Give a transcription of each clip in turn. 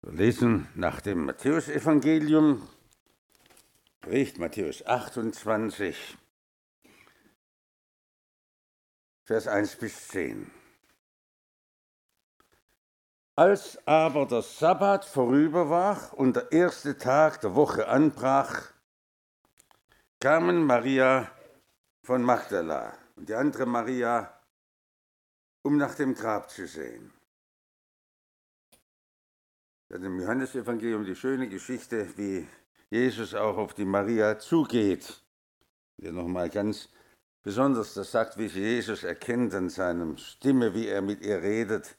Wir lesen nach dem Matthäusevangelium, Bericht Matthäus 28, Vers 1 bis 10. Als aber der Sabbat vorüber war und der erste Tag der Woche anbrach, kamen Maria von Magdala und die andere Maria, um nach dem Grab zu sehen. Wir haben im Johannesevangelium die schöne Geschichte, wie Jesus auch auf die Maria zugeht. Der nochmal ganz besonders das sagt, wie sie Jesus erkennt an seiner Stimme, wie er mit ihr redet,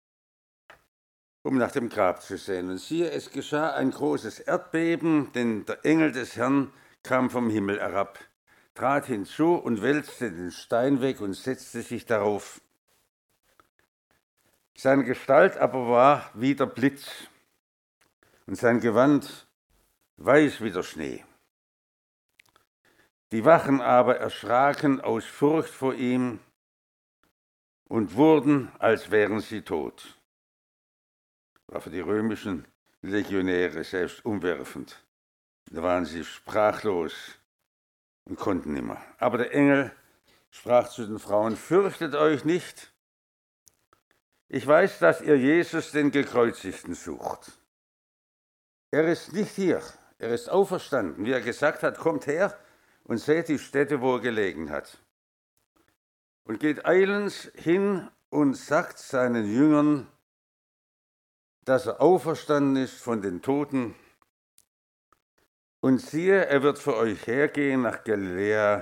um nach dem Grab zu sehen. Und siehe, es geschah ein großes Erdbeben, denn der Engel des Herrn kam vom Himmel herab, trat hinzu und wälzte den Stein weg und setzte sich darauf. Seine Gestalt aber war wie der Blitz und sein Gewand weiß wie der Schnee. Die Wachen aber erschraken aus Furcht vor ihm und wurden, als wären sie tot. War für die römischen Legionäre selbst umwerfend. Da waren sie sprachlos und konnten nimmer. Aber der Engel sprach zu den Frauen: Fürchtet euch nicht. Ich weiß, dass ihr Jesus, den Gekreuzigten, sucht. Er ist nicht hier, er ist auferstanden. Wie er gesagt hat, kommt her und seht die Stätte, wo er gelegen hat. Und geht eilends hin und sagt seinen Jüngern, dass er auferstanden ist von den Toten. Und siehe, er wird für euch hergehen nach Galiläa.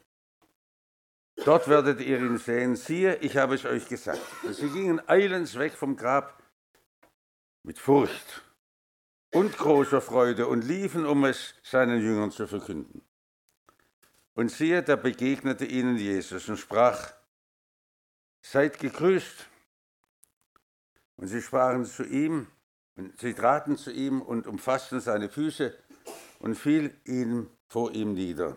Dort werdet ihr ihn sehen. Siehe, ich habe es euch gesagt. Und sie gingen eilends weg vom Grab mit Furcht und großer Freude und liefen, um es seinen Jüngern zu verkünden. Und siehe, da begegnete ihnen Jesus und sprach: Seid gegrüßt. Und sie sprachen zu ihm, und sie traten zu ihm und umfassten seine Füße und fielen vor ihm nieder.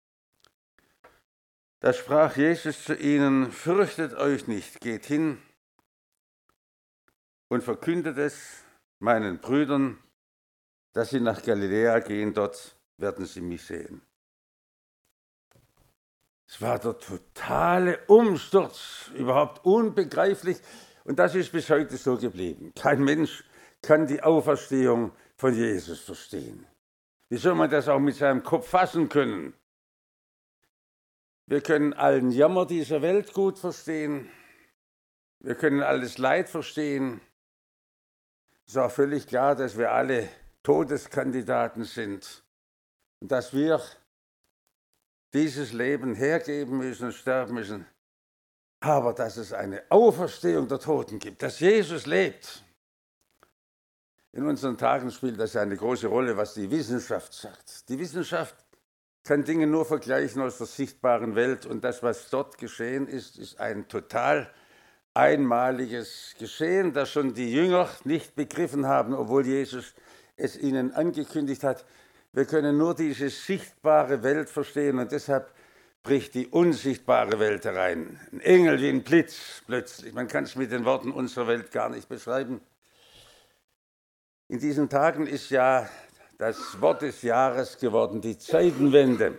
Da sprach Jesus zu ihnen: Fürchtet euch nicht, geht hin und verkündet es meinen Brüdern, dass sie nach Galiläa gehen, dort werden sie mich sehen. Es war der totale Umsturz, überhaupt unbegreiflich. Und das ist bis heute so geblieben. Kein Mensch kann die Auferstehung von Jesus verstehen. Wie soll man das auch mit seinem Kopf fassen können? Wir können allen Jammer dieser Welt gut verstehen. Wir können alles Leid verstehen. Es ist auch völlig klar, dass wir alle Todeskandidaten sind und dass wir dieses Leben hergeben müssen und sterben müssen. Aber dass es eine Auferstehung der Toten gibt, dass Jesus lebt. In unseren Tagen spielt das eine große Rolle, was die Wissenschaft sagt. Die Wissenschaft kann Dinge nur vergleichen aus der sichtbaren Welt, und das, was dort geschehen ist, ist ein total einmaliges Geschehen, das schon die Jünger nicht begriffen haben, obwohl Jesus es ihnen angekündigt hat. Wir können nur diese sichtbare Welt verstehen, und deshalb bricht die unsichtbare Welt herein. Ein Engel wie ein Blitz plötzlich. Man kann es mit den Worten unserer Welt gar nicht beschreiben. In diesen Tagen ist ja das Wort des Jahres geworden, die Zeitenwende.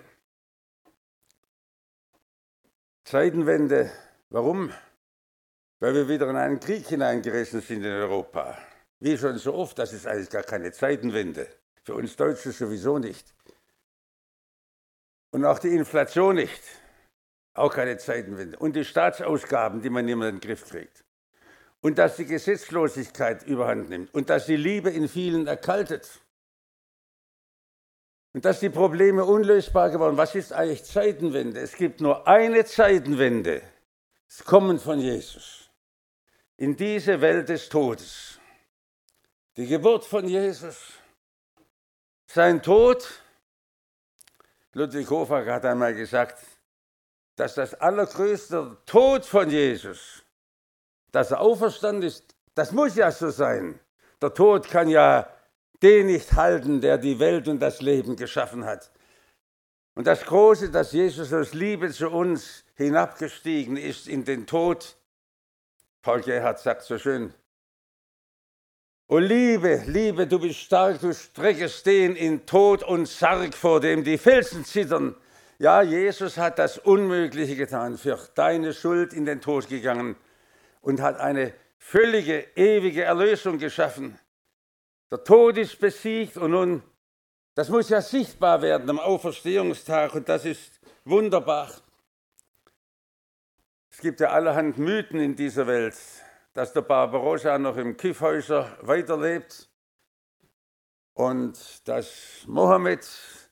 Zeitenwende, warum? Weil wir wieder in einen Krieg hineingerissen sind in Europa. Wie schon so oft, das ist eigentlich gar keine Zeitenwende. Für uns Deutsche sowieso nicht. Und auch die Inflation nicht. Auch keine Zeitenwende. Und die Staatsausgaben, die man nicht mehr in den Griff kriegt. Und dass die Gesetzlosigkeit überhand nimmt. Und dass die Liebe in vielen erkaltet. Und dass die Probleme unlösbar geworden sind. Was ist eigentlich Zeitenwende? Es gibt nur eine Zeitenwende. Das Kommen von Jesus in diese Welt des Todes. Die Geburt von Jesus, sein Tod. Ludwig Hofer hat einmal gesagt, dass das allergrößte Tod von Jesus, dass er auferstanden ist, das muss ja so sein. Der Tod kann ja den nicht halten, der die Welt und das Leben geschaffen hat. Und das Große, dass Jesus aus Liebe zu uns hinabgestiegen ist in den Tod. Paul Gerhardt sagt so schön, O Liebe, Liebe, du bist stark, du streckest den in Tod und Sarg, vor dem die Felsen zittern. Ja, Jesus hat das Unmögliche getan, für deine Schuld in den Tod gegangen und hat eine völlige, ewige Erlösung geschaffen. Der Tod ist besiegt und nun, das muss ja sichtbar werden am Auferstehungstag und das ist wunderbar. Es gibt ja allerhand Mythen in dieser Welt, dass der Barbarossa noch im Kiffhäuser weiterlebt und dass Mohammed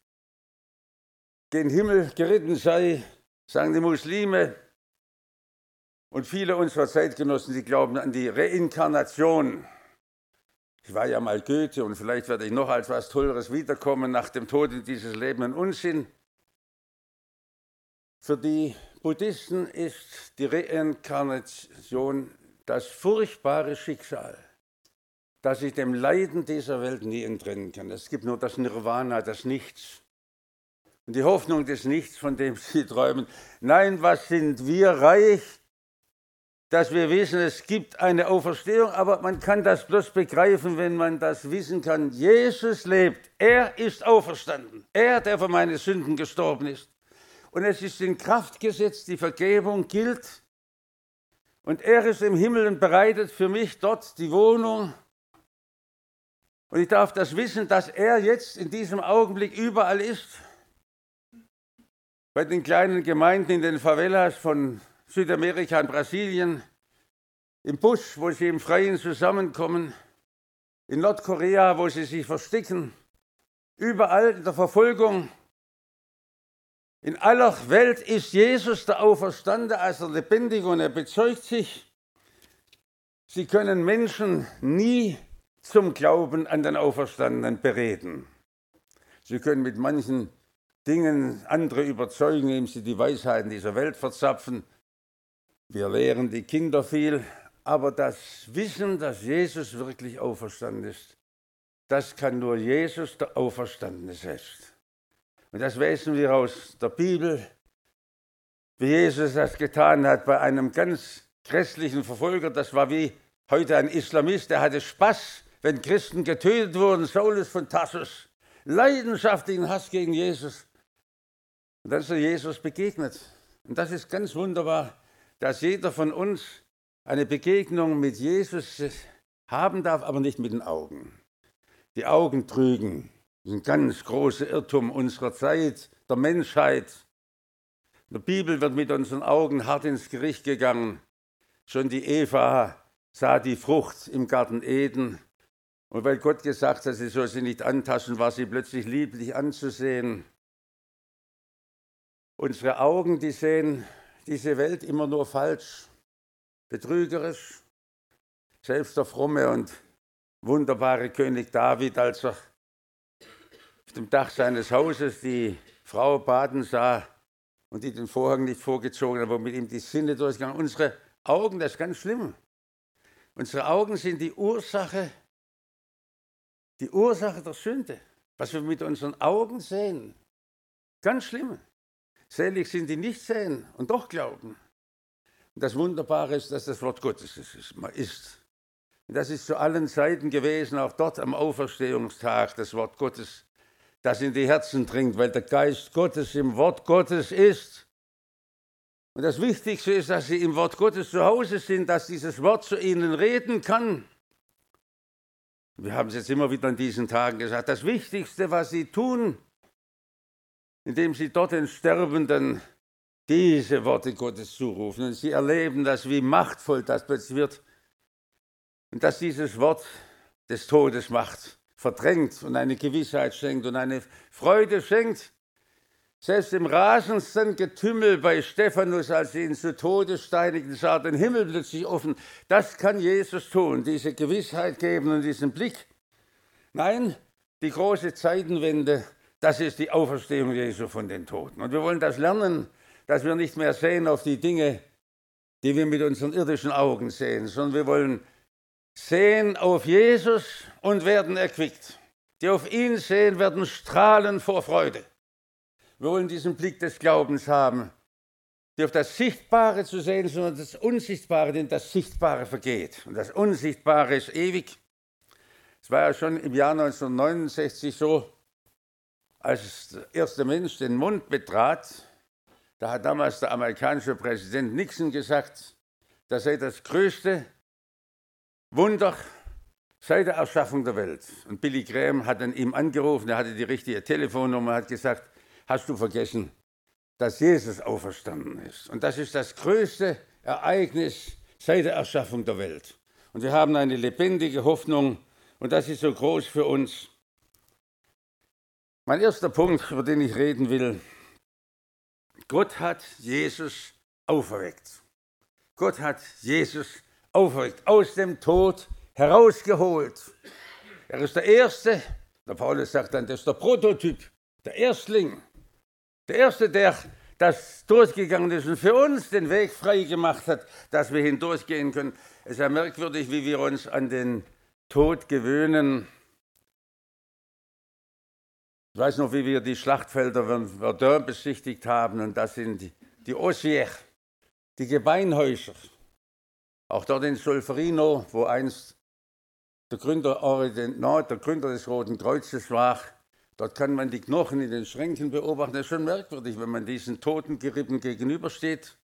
gen Himmel geritten sei, sagen die Muslime. Und viele unserer Zeitgenossen, die glauben an die Reinkarnation. Ich war ja mal Goethe und vielleicht werde ich noch als was Tolleres wiederkommen nach dem Tod in dieses Leben, ein Unsinn. Für die Buddhisten ist die Reinkarnation das furchtbare Schicksal, das sich dem Leiden dieser Welt nie entrinnen kann. Es gibt nur das Nirvana, das Nichts. Und die Hoffnung des Nichts, von dem sie träumen. Nein, was sind wir reich, dass wir wissen, es gibt eine Auferstehung, aber man kann das bloß begreifen, wenn man das wissen kann. Jesus lebt, er ist auferstanden, er, der für meine Sünden gestorben ist. Und es ist in Kraft gesetzt, die Vergebung gilt. Und er ist im Himmel und bereitet für mich dort die Wohnung. Und ich darf das wissen, dass er jetzt in diesem Augenblick überall ist. Bei den kleinen Gemeinden in den Favelas von Südamerika und Brasilien, im Busch, wo sie im Freien zusammenkommen, in Nordkorea, wo sie sich verstecken, überall in der Verfolgung. In aller Welt ist Jesus der Auferstandene als der Lebendige und er bezeugt sich. Sie können Menschen nie zum Glauben an den Auferstandenen bereden. Sie können mit manchen Dingen andere überzeugen, indem sie die Weisheiten dieser Welt verzapfen. Wir lehren die Kinder viel, aber das Wissen, dass Jesus wirklich auferstanden ist, das kann nur Jesus, der Auferstandene selbst. Und das wissen wir aus der Bibel, wie Jesus das getan hat bei einem ganz grässlichen Verfolger. Das war wie heute ein Islamist, der hatte Spaß, wenn Christen getötet wurden, Saulus von Tarsus, leidenschaftlichen Hass gegen Jesus. Und dann ist er Jesus begegnet. Und das ist ganz wunderbar, dass jeder von uns eine Begegnung mit Jesus haben darf, aber nicht mit den Augen. Die Augen trügen. Das ist ein ganz großer Irrtum unserer Zeit, der Menschheit. In der Bibel wird mit unseren Augen hart ins Gericht gegangen. Schon die Eva sah die Frucht im Garten Eden. Und weil Gott gesagt hat, sie soll sie nicht antasten, war sie plötzlich lieblich anzusehen. Unsere Augen, die sehen diese Welt immer nur falsch, betrügerisch. Selbst der fromme und wunderbare König David, als er auf dem Dach seines Hauses die Frau baden sah und die den Vorhang nicht vorgezogen hat, aber mit ihm die Sinne durchgegangen. Unsere Augen, das ist ganz schlimm. Unsere Augen sind die Ursache der Sünde. Was wir mit unseren Augen sehen, ganz schlimm. Selig sind die nicht sehen und doch glauben. Und das Wunderbare ist, dass das Wort Gottes ist. Und das ist zu allen Zeiten gewesen, auch dort am Auferstehungstag, das Wort Gottes, das in die Herzen dringt, weil der Geist Gottes im Wort Gottes ist. Und das Wichtigste ist, dass sie im Wort Gottes zu Hause sind, dass dieses Wort zu ihnen reden kann. Wir haben es jetzt immer wieder in diesen Tagen gesagt, das Wichtigste, was sie tun, indem sie dort den Sterbenden diese Worte Gottes zurufen. Und sie erleben das, wie machtvoll das plötzlich wird. Und dass dieses Wort des Todes macht, verdrängt und eine Gewissheit schenkt und eine Freude schenkt. Selbst im rasendsten Getümmel bei Stephanus, als sie ihn zu Tode steinigten, sah den Himmel plötzlich offen. Das kann Jesus tun, diese Gewissheit geben und diesen Blick. Nein, die große Zeitenwende, das ist die Auferstehung Jesu von den Toten. Und wir wollen das lernen, dass wir nicht mehr sehen auf die Dinge, die wir mit unseren irdischen Augen sehen, sondern wir wollen sehen auf Jesus und werden erquickt. Die auf ihn sehen, werden strahlen vor Freude. Wir wollen diesen Blick des Glaubens haben, die auf das Sichtbare zu sehen, sondern das Unsichtbare, denn das Sichtbare vergeht. Und das Unsichtbare ist ewig. Es war ja schon im Jahr 1969 so, als der erste Mensch den Mond betrat, da hat damals der amerikanische Präsident Nixon gesagt, das sei das größte Wunder seit der Erschaffung der Welt. Und Billy Graham hat dann ihm angerufen, er hatte die richtige Telefonnummer, hat gesagt, hast du vergessen, dass Jesus auferstanden ist. Und das ist das größte Ereignis seit der Erschaffung der Welt. Und wir haben eine lebendige Hoffnung und das ist so groß für uns. Mein erster Punkt, über den ich reden will, Gott hat Jesus auferweckt. Gott hat Jesus auferweckt, aus dem Tod herausgeholt. Er ist der Erste, der Paulus sagt dann, das ist der Prototyp, der Erstling, der Erste, der das durchgegangen ist und für uns den Weg frei gemacht hat, dass wir hindurchgehen können. Es ist ja merkwürdig, wie wir uns an den Tod gewöhnen. Ich weiß noch, wie wir die Schlachtfelder von Verdun besichtigt haben und das sind die Oswiech, die Gebeinhäuser. Auch dort in Solferino, wo einst der Gründer Henri Dunant, der Gründer des Roten Kreuzes war, dort kann man die Knochen in den Schränken beobachten. Das ist schon merkwürdig, wenn man diesen Totengerippen gegenübersteht.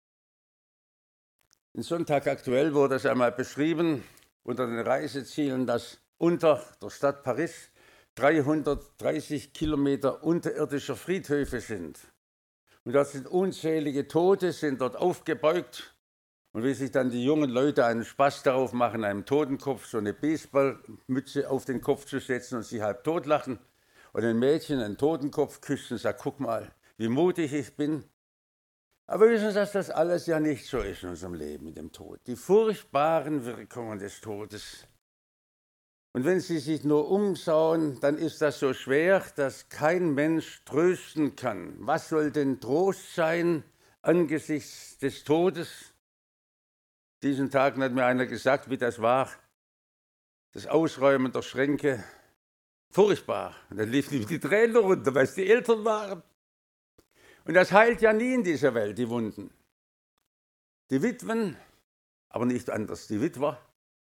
In Sonntag aktuell wurde es einmal beschrieben, unter den Reisezielen, dass unter der Stadt Paris 330 Kilometer unterirdischer Friedhöfe sind. Und dort sind unzählige Tote, sind dort aufgebeugt. Und wie sich dann die jungen Leute einen Spaß darauf machen, einem Totenkopf so eine Baseballmütze auf den Kopf zu setzen und sie halb totlachen. Und ein Mädchen einen Totenkopf küsst und sagt, guck mal, wie mutig ich bin. Aber wir wissen, dass das alles ja nicht so ist in unserem Leben mit dem Tod. Die furchtbaren Wirkungen des Todes. Und wenn Sie sich nur umschauen, dann ist das so schwer, dass kein Mensch trösten kann. Was soll denn Trost sein angesichts des Todes? Diesen Tagen hat mir einer gesagt, wie das war, das Ausräumen der Schränke. Furchtbar. Und dann liefen ihm die Tränen runter, weil es die Eltern waren. Und das heilt ja nie in dieser Welt, die Wunden. Die Witwen, aber nicht anders, die Witwer.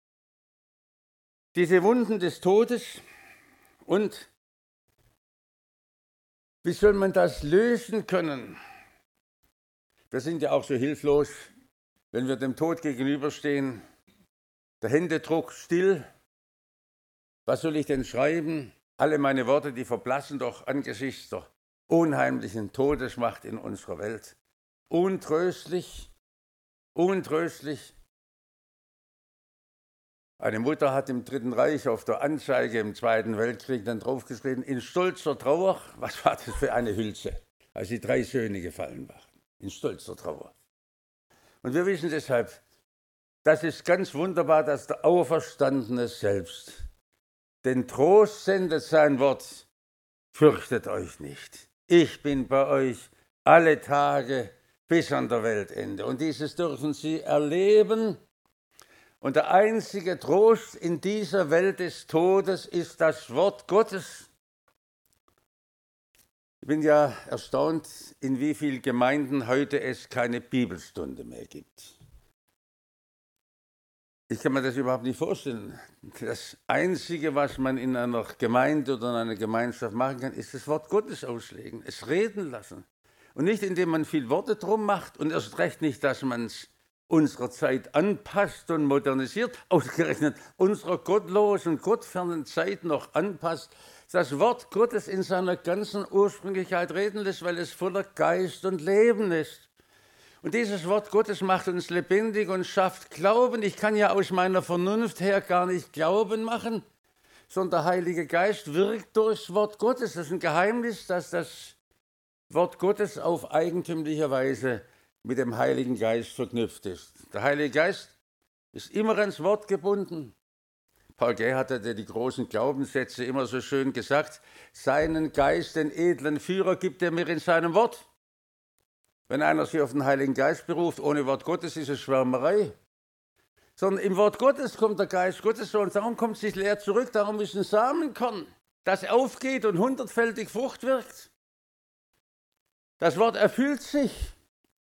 Diese Wunden des Todes. Und wie soll man das lösen können? Wir sind ja auch so hilflos, wenn wir dem Tod gegenüberstehen. Der Händedruck still. Was soll ich denn schreiben? Alle meine Worte, die verblassen doch angesichts der unheimlichen Todesmacht in unserer Welt. Untröstlich, untröstlich. Eine Mutter hat im Dritten Reich auf der Anzeige im Zweiten Weltkrieg dann draufgeschrieben, in stolzer Trauer. Was war das für eine Hülse, als die 3 Söhne gefallen waren? In stolzer Trauer. Und wir wissen deshalb, das ist ganz wunderbar, dass der Auferstandene selbst den Trost sendet, sein Wort, fürchtet euch nicht. Ich bin bei euch alle Tage bis an der Weltende. Und dieses dürfen Sie erleben. Und der einzige Trost in dieser Welt des Todes ist das Wort Gottes. Ich bin ja erstaunt, in wie vielen Gemeinden heute es keine Bibelstunde mehr gibt. Ich kann mir das überhaupt nicht vorstellen. Das Einzige, was man in einer Gemeinde oder in einer Gemeinschaft machen kann, ist das Wort Gottes auslegen, es reden lassen. Und nicht, indem man viel Worte drum macht und erst recht nicht, dass man es unserer Zeit anpasst und modernisiert, ausgerechnet unserer gottlosen, gottfernen Zeit noch anpasst, das Wort Gottes in seiner ganzen Ursprünglichkeit reden lässt, weil es voller Geist und Leben ist. Und dieses Wort Gottes macht uns lebendig und schafft Glauben. Ich kann ja aus meiner Vernunft her gar nicht Glauben machen, sondern der Heilige Geist wirkt durchs Wort Gottes. Das ist ein Geheimnis, dass das Wort Gottes auf eigentümliche Weise mit dem Heiligen Geist verknüpft ist. Der Heilige Geist ist immer ans Wort gebunden. Paul Gerhard hatte die großen Glaubenssätze immer so schön gesagt, seinen Geist, den edlen Führer, gibt er mir in seinem Wort. Wenn einer sich auf den Heiligen Geist beruft, ohne Wort Gottes ist es Schwärmerei. Sondern im Wort Gottes kommt der Geist Gottes so und darum kommt es nicht leer zurück, darum ist ein Samenkorn, das aufgeht und 100-fältig Frucht wirkt. Das Wort erfüllt sich.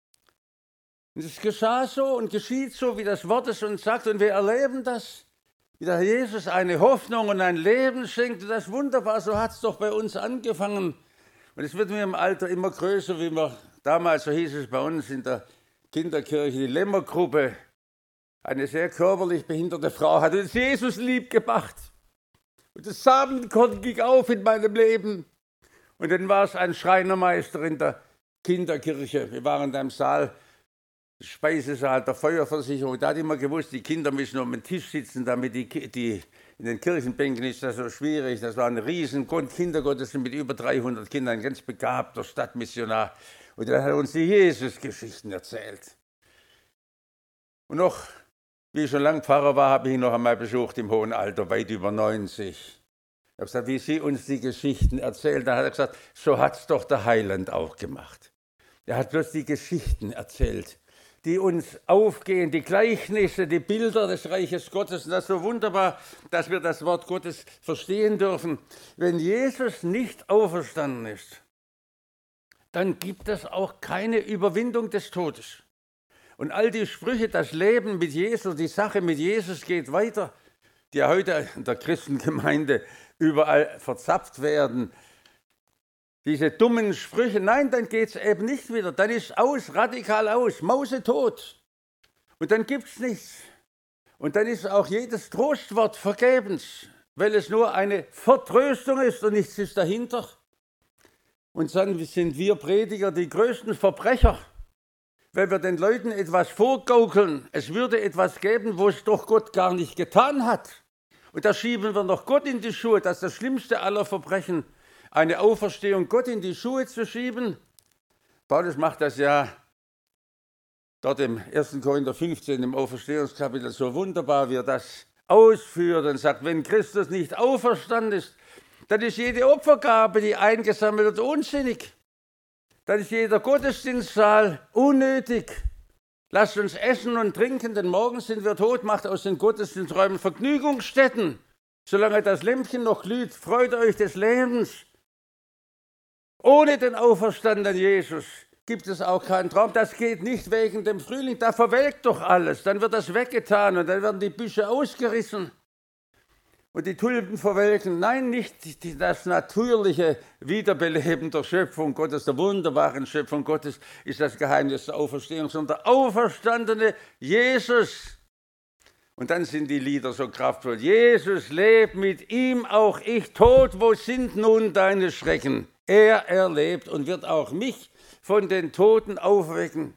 Und es geschah so und geschieht so, wie das Wort es uns sagt und wir erleben das. wie der Herr Jesus eine Hoffnung und ein Leben schenkt. Und das ist wunderbar, so hat es doch bei uns angefangen. Und es wird mir im Alter immer größer, wie wir damals, so hieß es bei uns in der Kinderkirche, die Lämmergruppe, eine sehr körperlich behinderte Frau hat uns Jesus lieb gemacht. Und das Samenkorn ging auf in meinem Leben. Und dann war es ein Schreinermeister in der Kinderkirche. Wir waren da im Saal, Speisesaal der Feuerversicherung. Da hat immer gewusst, die Kinder müssen um den Tisch sitzen, damit die in den Kirchenbänken ist das so schwierig. Das war ein riesen Kindergottesdienst mit über 300 Kindern, ein ganz begabter Stadtmissionar. Und dann hat er uns die Jesus-Geschichten erzählt. Und noch, wie ich schon lange Pfarrer war, habe ich ihn noch einmal besucht im hohen Alter, weit über 90. Ich habe gesagt, wie Sie uns die Geschichten erzählt. Dann hat er gesagt, so hat es doch der Heiland auch gemacht. Er hat bloß die Geschichten erzählt, die uns aufgehen, die Gleichnisse, die Bilder des Reiches Gottes. Und das ist so wunderbar, dass wir das Wort Gottes verstehen dürfen. Wenn Jesus nicht auferstanden ist, dann gibt es auch keine Überwindung des Todes. Und all die Sprüche, das Leben mit Jesus, die Sache mit Jesus geht weiter, die ja heute in der Christengemeinde überall verzapft werden. Diese dummen Sprüche, nein, dann geht es eben nicht wieder. Dann ist aus, radikal aus, mausetot. Und dann gibt es nichts. Und dann ist auch jedes Trostwort vergebens, weil es nur eine Vertröstung ist und nichts ist dahinter. Und dann sind wir Prediger die größten Verbrecher, weil wir den Leuten etwas vorgaukeln. Es würde etwas geben, wo es doch Gott gar nicht getan hat. Und da schieben wir noch Gott in die Schuhe. Das ist das schlimmste aller Verbrechen, eine Auferstehung Gott in die Schuhe zu schieben. Paulus macht das ja dort im 1. Korinther 15, im Auferstehungskapitel, so wunderbar, wie er das ausführt und sagt, wenn Christus nicht auferstanden ist, dann ist jede Opfergabe, die eingesammelt wird, unsinnig. Dann ist jeder Gottesdienstsaal unnötig. Lasst uns essen und trinken, denn morgen sind wir tot, macht aus den Gottesdiensträumen Vergnügungsstätten. Solange das Lämpchen noch glüht, freut euch des Lebens. Ohne den auferstandenen Jesus gibt es auch keinen Traum. Das geht nicht wegen dem Frühling, da verwelkt doch alles. Dann wird das weggetan und dann werden die Büsche ausgerissen. Und die Tulpen verwelken. Nein, nicht das natürliche Wiederbeleben der Schöpfung Gottes, der wunderbaren Schöpfung Gottes, ist das Geheimnis der Auferstehung, sondern der auferstandene Jesus. Und dann sind die Lieder so kraftvoll. Jesus lebt, mit ihm auch ich tot. Wo sind nun deine Schrecken? Er erlebt und wird auch mich von den Toten aufwecken.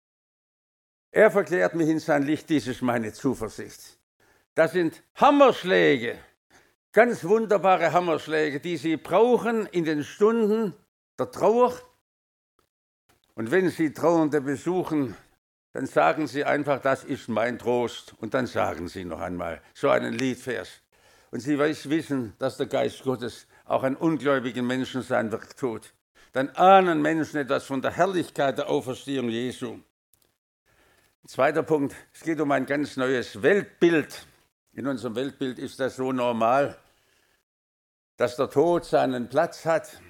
Er verklärt mich in sein Licht, dies ist meine Zuversicht. Das sind Hammerschläge, ganz wunderbare Hammerschläge, die Sie brauchen in den Stunden der Trauer. Und wenn Sie Trauernde besuchen, dann sagen Sie einfach, das ist mein Trost. Und dann sagen Sie noch einmal so einen Liedvers. Und Sie wissen, dass der Geist Gottes auch an ungläubigen Menschen sein Werk tut. Dann ahnen Menschen etwas von der Herrlichkeit der Auferstehung Jesu. Zweiter Punkt, es geht um ein ganz neues Weltbild. In unserem Weltbild ist das so normal, dass der Tod seinen Platz hat.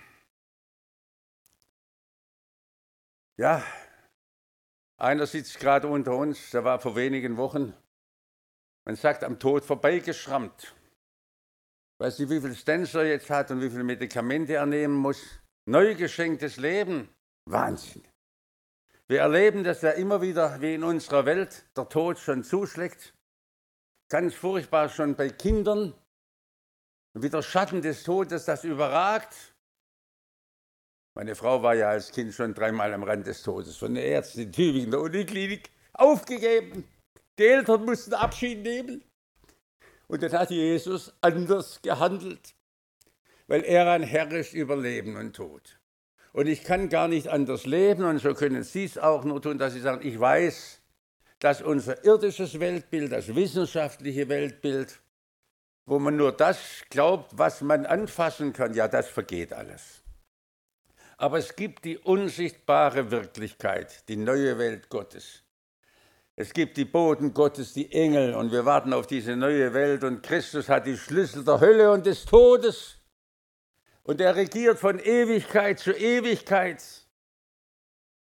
Ja, einer sitzt gerade unter uns, der war vor wenigen Wochen, man sagt, am Tod vorbeigeschrammt. Weiß nicht, wie viel Stents er jetzt hat und wie viele Medikamente er nehmen muss. Neu geschenktes Leben, Wahnsinn. Wir erleben das ja immer wieder, wie in unserer Welt der Tod schon zuschlägt. Ganz furchtbar schon bei Kindern. Und wie der Schatten des Todes das überragt. Meine Frau war ja als Kind schon 3-mal am Rand des Todes. Von der Ärztin in Tübingen, der Uniklinik, aufgegeben. Die Eltern mussten Abschied nehmen. Und dann hat Jesus anders gehandelt, weil er ein Herr ist über Leben und Tod. Und ich kann gar nicht anders leben, und so können Sie es auch nur tun, dass Sie sagen, ich weiß, dass unser irdisches Weltbild, das wissenschaftliche Weltbild, wo man nur das glaubt, was man anfassen kann, ja, das vergeht alles. Aber es gibt die unsichtbare Wirklichkeit, die neue Welt Gottes. Es gibt die Boten Gottes, die Engel, und wir warten auf diese neue Welt, und Christus hat die Schlüssel der Hölle und des Todes. Und er regiert von Ewigkeit zu Ewigkeit.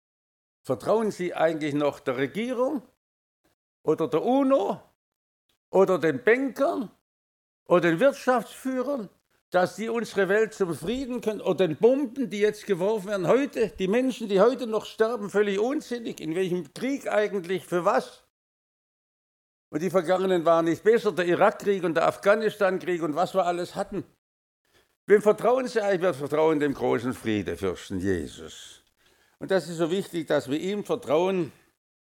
Vertrauen Sie eigentlich noch der Regierung oder der UNO oder den Bankern oder den Wirtschaftsführern, dass die unsere Welt zum Frieden können, oder den Bomben, die jetzt geworfen werden heute, die Menschen, die heute noch sterben, völlig unsinnig. In welchem Krieg eigentlich, für was? Und die Vergangenen waren nicht besser, der Irakkrieg und der Afghanistan-Krieg und was wir alles hatten. Wem vertrauen Sie eigentlich? Wir vertrauen dem großen Friedefürsten Jesus. Und das ist so wichtig, dass wir ihm vertrauen.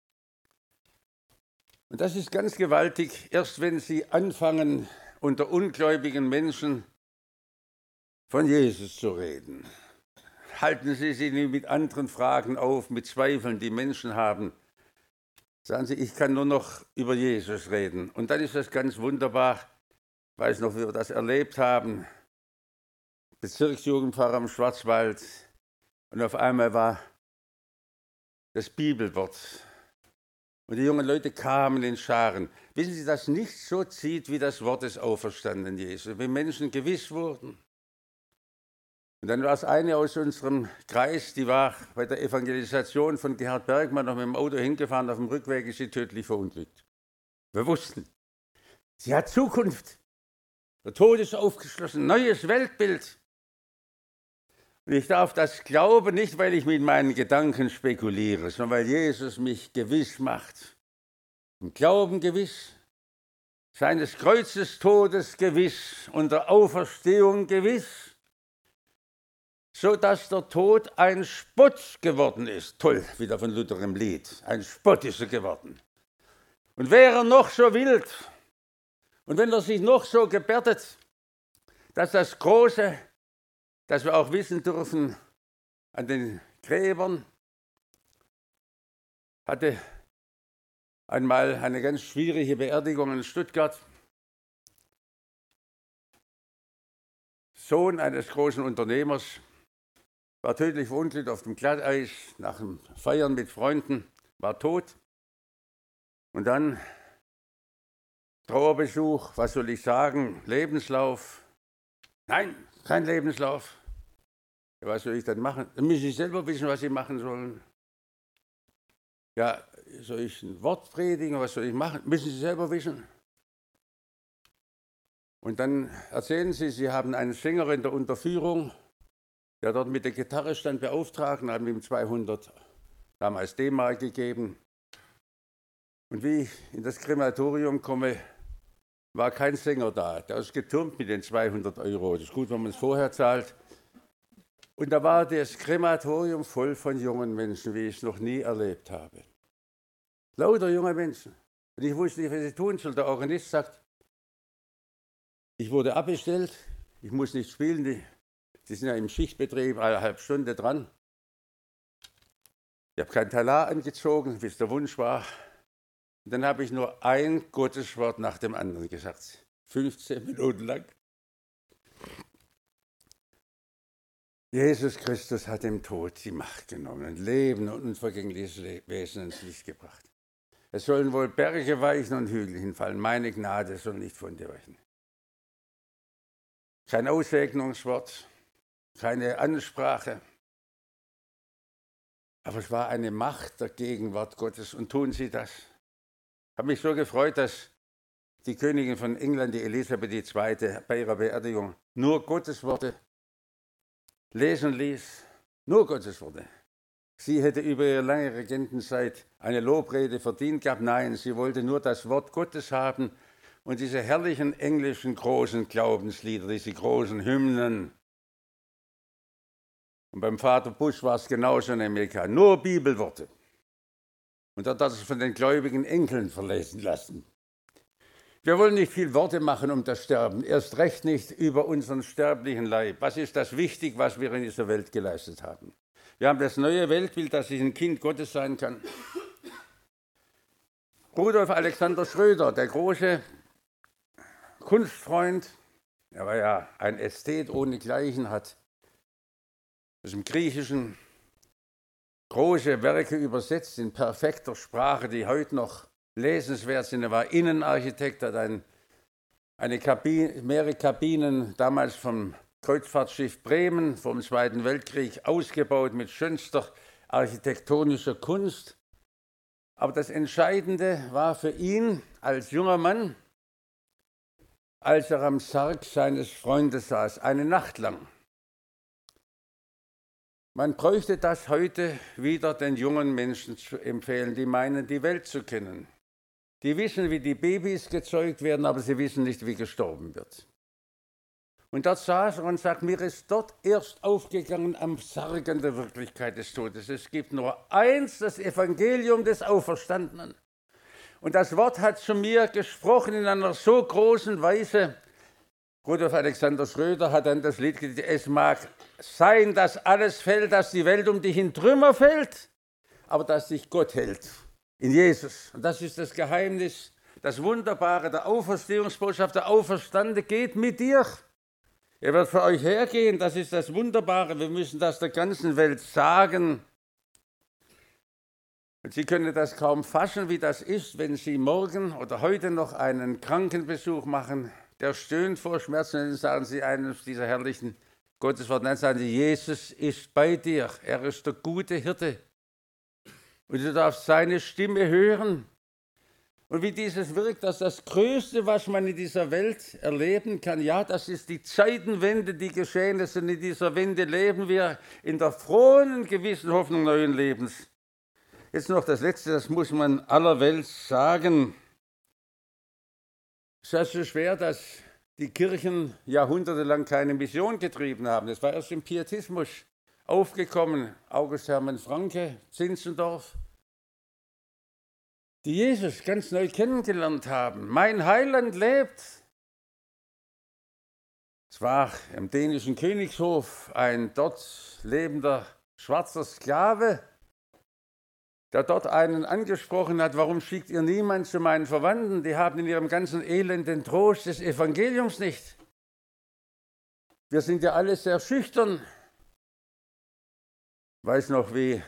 Und das ist ganz gewaltig, erst wenn Sie anfangen, unter ungläubigen Menschen von Jesus zu reden. Halten Sie sich nicht mit anderen Fragen auf, mit Zweifeln, die Menschen haben. Sagen Sie, ich kann nur noch über Jesus reden. Und dann ist das ganz wunderbar. Ich weiß noch, wie wir das erlebt haben. Bezirksjugendpfarrer im Schwarzwald. Und auf einmal war das Bibelwort. Und die jungen Leute kamen in Scharen. Wissen Sie, dass nichts so zieht wie das Wort des auferstandenen Jesus. Wenn Menschen gewiss wurden. Und dann war es eine aus unserem Kreis, die war bei der Evangelisation von Gerhard Bergmann noch mit dem Auto hingefahren. Auf dem Rückweg ist sie tödlich verunglückt. Wir wussten, sie hat Zukunft. Der Tod ist aufgeschlossen, neues Weltbild. Und ich darf das glauben, nicht weil ich mit meinen Gedanken spekuliere, sondern weil Jesus mich gewiss macht. Im Glauben gewiss, seines Kreuzes Todes gewiss und der Auferstehung gewiss, so dass der Tod ein Spott geworden ist. Toll, wieder von Luther im Lied. Ein Spott ist er geworden. Und wäre er noch so wild und wenn er sich noch so gebärdet, dass das Große, dass wir auch wissen dürfen, an den Gräbern hatte einmal eine ganz schwierige Beerdigung in Stuttgart. Sohn eines großen Unternehmers, war tödlich verunglückt auf dem Glatteis, nach dem Feiern mit Freunden, war tot. Und dann Trauerbesuch, was soll ich sagen, Lebenslauf. Nein, kein Lebenslauf. Ja, was soll ich dann machen? Dann müssen Sie selber wissen, was Sie machen sollen. Ja, soll ich ein Wort predigen, was soll ich machen? Müssen Sie selber wissen. Und dann erzählen Sie, Sie haben einen Sänger in der Unterführung, der dort mit der Gitarre stand, beauftragt und haben ihm 200 damals D-Mark gegeben. Und wie ich in das Krematorium komme, war kein Sänger da. Der ist getürmt mit den 200 Euro. Das ist gut, wenn man es vorher zahlt. Und da war das Krematorium voll von jungen Menschen, wie ich es noch nie erlebt habe. Lauter junge Menschen. Und ich wusste nicht, was ich tun soll. Der Organist sagt, ich wurde abbestellt, ich muss nicht spielen, die sind ja im Schichtbetrieb, eine halbe Stunde dran. Ich habe kein Talar angezogen, wie es der Wunsch war. Und dann habe ich nur ein Gotteswort nach dem anderen gesagt, 15 Minuten lang. Jesus Christus hat dem Tod die Macht genommen, Leben und unvergängliches Wesen ins Licht gebracht. Es sollen wohl Berge weichen und Hügel hinfallen, meine Gnade soll nicht von dir weichen. Kein Aussegnungswort, keine Ansprache, aber es war eine Macht der Gegenwart Gottes. Und tun Sie das? Ich habe mich so gefreut, dass die Königin von England, die Elisabeth II., bei ihrer Beerdigung nur Gottesworte lesen ließ. Nur Gottesworte. Sie hätte über ihre lange Regentenzeit eine Lobrede verdient gehabt. Nein, sie wollte nur das Wort Gottes haben und diese herrlichen englischen großen Glaubenslieder, diese großen Hymnen. Und beim Vater Bush war es genauso in Amerika. Nur Bibelworte. Und er hat das von den gläubigen Enkeln verlesen lassen. Wir wollen nicht viel Worte machen um das Sterben, erst recht nicht über unseren sterblichen Leib. Was ist das wichtig, was wir in dieser Welt geleistet haben? Wir haben das neue Weltbild, dass ich ein Kind Gottes sein kann. Rudolf Alexander Schröder, der große Kunstfreund, er war ja ein Ästhet ohnegleichen, hat aus dem Griechischen große Werke übersetzt in perfekter Sprache, die heute noch lesenswert sind. Er war Innenarchitekt, hat mehrere Kabinen damals vom Kreuzfahrtschiff Bremen vom Zweiten Weltkrieg ausgebaut mit schönster architektonischer Kunst. Aber das Entscheidende war für ihn als junger Mann, als er am Sarg seines Freundes saß, eine Nacht lang. Man bräuchte das heute wieder den jungen Menschen zu empfehlen, die meinen, die Welt zu kennen. Die wissen, wie die Babys gezeugt werden, aber sie wissen nicht, wie gestorben wird. Und dort saß er und sagt, mir ist dort erst aufgegangen am Sarg an der Wirklichkeit des Todes. Es gibt nur eins, das Evangelium des Auferstandenen. Und das Wort hat zu mir gesprochen in einer so großen Weise. Rudolf Alexander Schröder hat dann das Lied gesagt, es mag sein, dass alles fällt, dass die Welt um dich in Trümmer fällt, aber dass dich Gott hält in Jesus. Und das ist das Geheimnis, das Wunderbare der Auferstehungsbotschaft. Der Auferstandene geht mit dir. Er wird für euch hergehen, das ist das Wunderbare. Wir müssen das der ganzen Welt sagen. Und Sie können das kaum fassen, wie das ist, wenn Sie morgen oder heute noch einen Krankenbesuch machen. Der stöhnt vor Schmerzen, dann sagen Sie eines dieser herrlichen Gottesworte, dann sagen Sie, Jesus ist bei dir, er ist der gute Hirte. Und du darfst seine Stimme hören. Und wie dieses wirkt, dass das Größte, was man in dieser Welt erleben kann, ja, das ist die Zeitenwende, die geschehen ist. Und in dieser Wende leben wir in der frohen, gewissen Hoffnung neuen Lebens. Jetzt noch das Letzte, das muss man aller Welt sagen. Es ist so schwer, dass die Kirchen jahrhundertelang keine Mission getrieben haben. Das war erst im Pietismus aufgekommen. August Hermann Francke, Zinzendorf, die Jesus ganz neu kennengelernt haben. Mein Heiland lebt. Es war im dänischen Königshof ein dort lebender schwarzer Sklave, der dort einen angesprochen hat, warum schickt ihr niemand zu meinen Verwandten? Die haben in ihrem ganzen Elend den Trost des Evangeliums nicht. Wir sind ja alle sehr schüchtern. Ich weiß noch, wie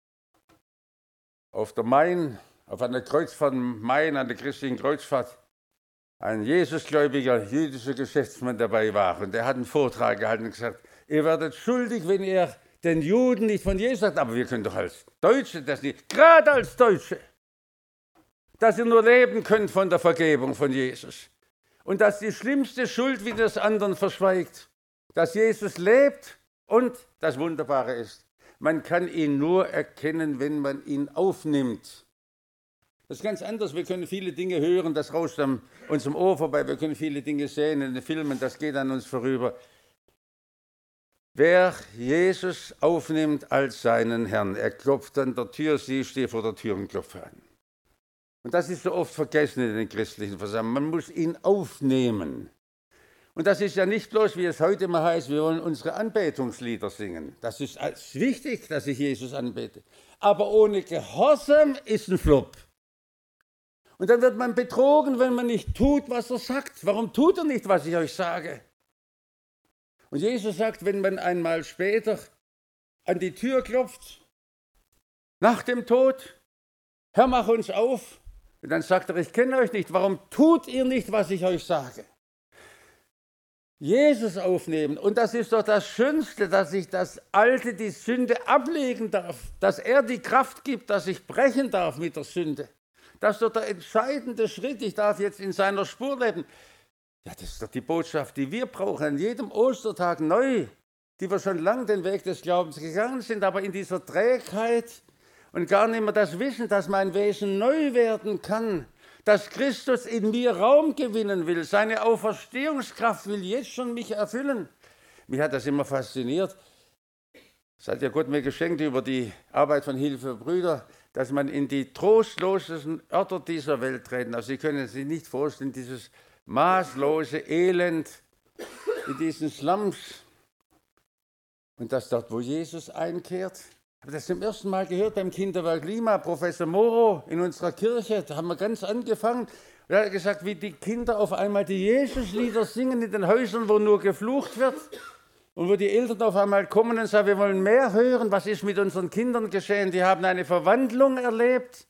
auf der Main, auf einer Kreuzfahrt in Main, an der christlichen Kreuzfahrt, ein Jesusgläubiger jüdischer Geschäftsmann dabei war. Und der hat einen Vortrag gehalten und gesagt, ihr werdet schuldig, wenn ihr den Juden nicht von Jesus sagt, aber wir können doch als Deutsche das nicht, gerade als Deutsche, dass ihr nur leben könnt von der Vergebung von Jesus. Und dass die schlimmste Schuld wie das anderen verschweigt, dass Jesus lebt und das Wunderbare ist, man kann ihn nur erkennen, wenn man ihn aufnimmt. Das ist ganz anders, wir können viele Dinge hören, das rauscht an unserem Ohr vorbei, wir können viele Dinge sehen in den Filmen, das geht an uns vorüber. Wer Jesus aufnimmt als seinen Herrn, er klopft an der Tür, Sie stehen vor der Tür und klopfen an. Und das ist so oft vergessen in den christlichen Versammlungen. Man muss ihn aufnehmen. Und das ist ja nicht bloß, wie es heute mal heißt, wir wollen unsere Anbetungslieder singen. Das ist wichtig, dass ich Jesus anbete. Aber ohne Gehorsam ist ein Flop. Und dann wird man betrogen, wenn man nicht tut, was er sagt. Warum tut er nicht, was ich euch sage? Und Jesus sagt, wenn man einmal später an die Tür klopft, nach dem Tod, Herr, mach uns auf. Und dann sagt er, ich kenne euch nicht, warum tut ihr nicht, was ich euch sage? Jesus aufnehmen. Und das ist doch das Schönste, dass ich das Alte, die Sünde ablegen darf, dass er die Kraft gibt, dass ich brechen darf mit der Sünde. Das ist doch der entscheidende Schritt. Ich darf jetzt in seiner Spur leben. Ja, das ist doch die Botschaft, die wir brauchen, an jedem Ostertag neu, die wir schon lange den Weg des Glaubens gegangen sind, aber in dieser Trägheit und gar nicht mehr das Wissen, dass mein Wesen neu werden kann, dass Christus in mir Raum gewinnen will, seine Auferstehungskraft will jetzt schon mich erfüllen. Mich hat das immer fasziniert. Das hat ja Gott mir geschenkt über die Arbeit von Hilfe für Brüder, dass man in die trostlosesten Orte dieser Welt treten. Also Sie können sich nicht vorstellen, dieses maßlose Elend in diesen Slums. Und das dort, wo Jesus einkehrt. Ich habe das zum ersten Mal gehört beim Kinderwerk Lima, Professor Moro in unserer Kirche. Da haben wir ganz angefangen. Und er hat gesagt, wie die Kinder auf einmal die Jesuslieder singen in den Häusern, wo nur geflucht wird. Und wo die Eltern auf einmal kommen und sagen, wir wollen mehr hören. Was ist mit unseren Kindern geschehen? Die haben eine Verwandlung erlebt.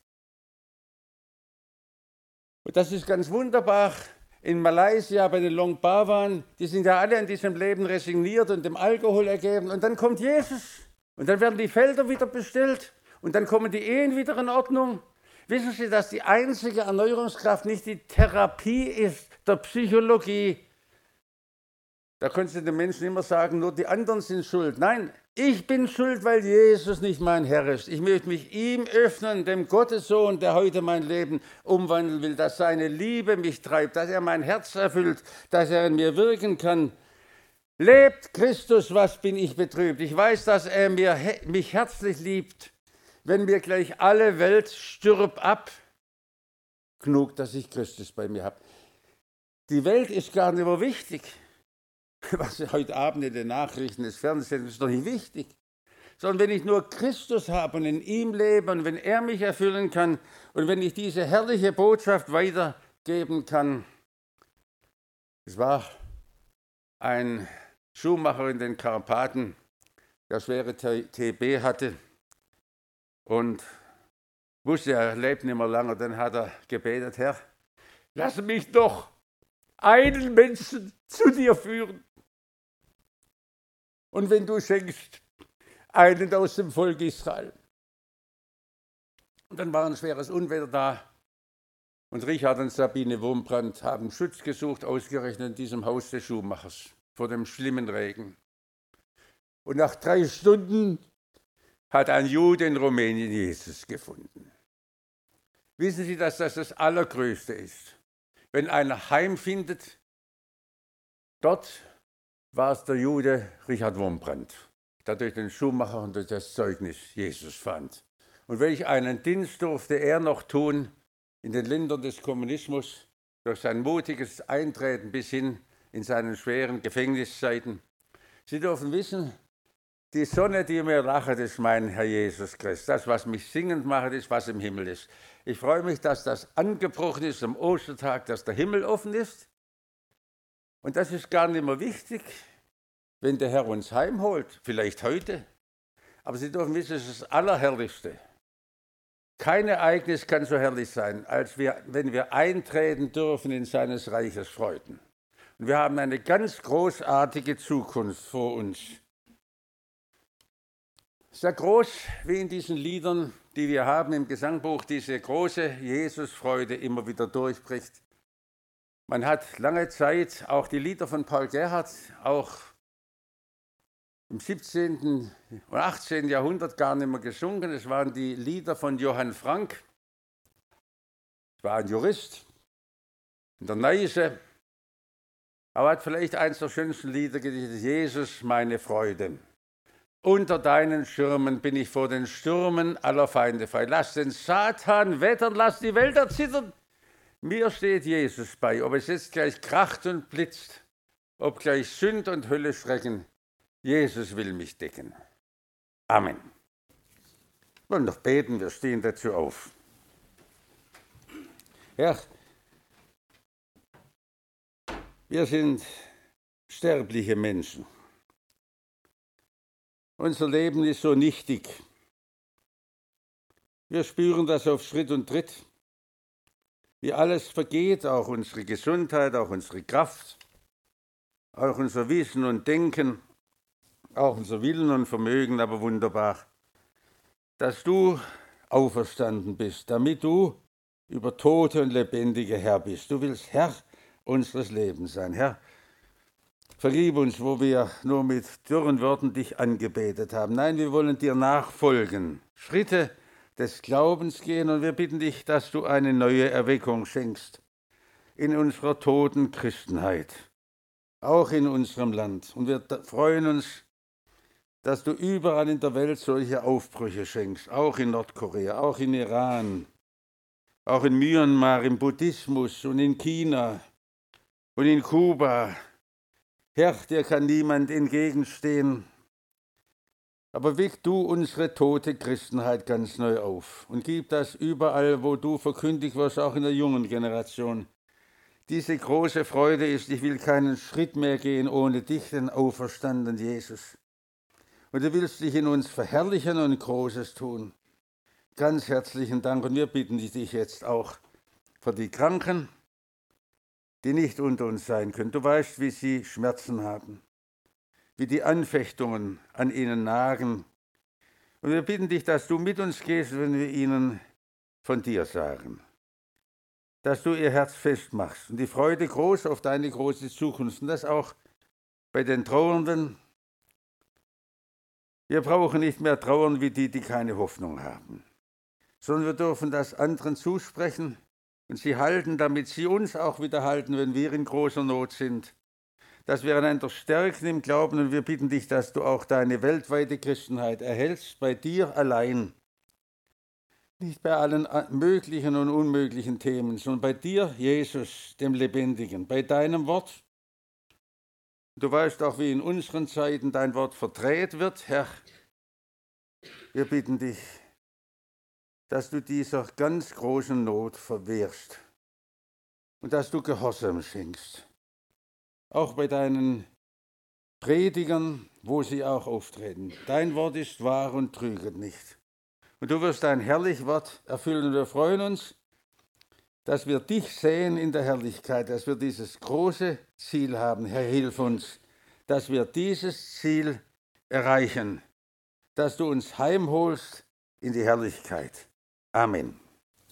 Und das ist ganz wunderbar. In Malaysia bei den Long Bawan, die sind ja alle an diesem Leben resigniert und dem Alkohol ergeben. Und dann kommt Jesus. Und dann werden die Felder wieder bestellt. Und dann kommen die Ehen wieder in Ordnung. Wissen Sie, dass die einzige Erneuerungskraft nicht die Therapie ist, der Psychologie? Da können Sie den Menschen immer sagen, nur die anderen sind schuld. Nein, ich bin schuld, weil Jesus nicht mein Herr ist. Ich möchte mich ihm öffnen, dem Gottessohn, der heute mein Leben umwandeln will, dass seine Liebe mich treibt, dass er mein Herz erfüllt, dass er in mir wirken kann. Lebt Christus, was bin ich betrübt? Ich weiß, dass er mich herzlich liebt. Wenn mir gleich alle Welt stirbt ab, genug, dass ich Christus bei mir habe. Die Welt ist gar nicht mehr wichtig. Was heute Abend in den Nachrichten des Fernsehens ist doch nicht wichtig. Sondern wenn ich nur Christus habe und in ihm lebe und wenn er mich erfüllen kann und wenn ich diese herrliche Botschaft weitergeben kann. Es war ein Schuhmacher in den Karpaten, der schwere TB hatte und wusste, er lebt nicht mehr lange. Dann hat er gebetet, Herr, lass mich doch einen Menschen zu dir führen. Und wenn du schenkst, einen aus dem Volk Israel. Und dann war ein schweres Unwetter da. Und Richard und Sabine Wurmbrand haben Schutz gesucht, ausgerechnet in diesem Haus des Schuhmachers, vor dem schlimmen Regen. Und nach 3 Stunden hat ein Jude in Rumänien Jesus gefunden. Wissen Sie, dass das das Allergrößte ist? Wenn einer heimfindet, dort war es der Jude Richard Wurmbrand, der durch den Schuhmacher und durch das Zeugnis Jesus fand. Und welch einen Dienst durfte er noch tun in den Ländern des Kommunismus, durch sein mutiges Eintreten bis hin in seinen schweren Gefängniszeiten. Sie dürfen wissen, die Sonne, die mir lachet, ist mein Herr Jesus Christus. Das, was mich singend macht, ist, was im Himmel ist. Ich freue mich, dass das angebrochen ist am Ostertag, dass der Himmel offen ist. Und das ist gar nicht mehr wichtig, wenn der Herr uns heimholt, vielleicht heute. Aber Sie dürfen wissen, es ist das Allerherrlichste. Kein Ereignis kann so herrlich sein, als wenn wir eintreten dürfen in seines Reiches Freuden. Und wir haben eine ganz großartige Zukunft vor uns. Sehr groß, wie in diesen Liedern, die wir haben im Gesangbuch, diese große Jesusfreude immer wieder durchbricht. Man hat lange Zeit auch die Lieder von Paul Gerhardt, auch im 17. und 18. Jahrhundert gar nicht mehr gesungen. Es waren die Lieder von Johann Frank. Es war ein Jurist in der Neise, aber hat vielleicht eines der schönsten Lieder gedichtet, Jesus, meine Freude. Unter deinen Schirmen bin ich vor den Stürmen aller Feinde frei. Lass den Satan wettern, lass die Welt erzittern. Mir steht Jesus bei, ob es jetzt gleich kracht und blitzt, ob gleich Sünd und Hölle schrecken. Jesus will mich decken. Amen. Wir wollen doch beten, wir stehen dazu auf. Herr, wir sind sterbliche Menschen. Unser Leben ist so nichtig. Wir spüren das auf Schritt und Tritt. Wie alles vergeht, auch unsere Gesundheit, auch unsere Kraft, auch unser Wissen und Denken, auch unser Willen und Vermögen, aber wunderbar, dass du auferstanden bist, damit du über Tote und Lebendige Herr bist. Du willst Herr unseres Lebens sein. Herr, vergib uns, wo wir nur mit dürren Worten dich angebetet haben. Nein, wir wollen dir nachfolgen, Schritte des Glaubens gehen und wir bitten dich, dass du eine neue Erweckung schenkst in unserer toten Christenheit, auch in unserem Land. Und wir freuen uns, dass du überall in der Welt solche Aufbrüche schenkst, auch in Nordkorea, auch in Iran, auch in Myanmar, im Buddhismus und in China und in Kuba. Herr, dir kann niemand entgegenstehen. Aber weck du unsere tote Christenheit ganz neu auf und gib das überall, wo du verkündigt wirst, auch in der jungen Generation. Diese große Freude ist, ich will keinen Schritt mehr gehen ohne dich, den auferstandenen Jesus. Und du willst dich in uns verherrlichen und Großes tun. Ganz herzlichen Dank und wir bitten dich jetzt auch für die Kranken, die nicht unter uns sein können. Du weißt, wie sie Schmerzen haben, wie die Anfechtungen an ihnen nagen. Und wir bitten dich, dass du mit uns gehst, wenn wir ihnen von dir sagen, dass du ihr Herz festmachst und die Freude groß auf deine große Zukunft und das auch bei den Trauernden. Wir brauchen nicht mehr trauern wie die, die keine Hoffnung haben, sondern wir dürfen das anderen zusprechen und sie halten, damit sie uns auch wieder halten, wenn wir in großer Not sind, dass wir einander stärken im Glauben und wir bitten dich, dass du auch deine weltweite Christenheit erhältst bei dir allein. Nicht bei allen möglichen und unmöglichen Themen, sondern bei dir, Jesus, dem Lebendigen, bei deinem Wort. Du weißt auch, wie in unseren Zeiten dein Wort verdreht wird, Herr. Wir bitten dich, dass du dieser ganz großen Not verwehrst und dass du Gehorsam schenkst. Auch bei deinen Predigern, wo sie auch auftreten. Dein Wort ist wahr und trüget nicht. Und du wirst dein herrliches Wort erfüllen und wir freuen uns, dass wir dich sehen in der Herrlichkeit, dass wir dieses große Ziel haben. Herr, hilf uns, dass wir dieses Ziel erreichen, dass du uns heimholst in die Herrlichkeit. Amen.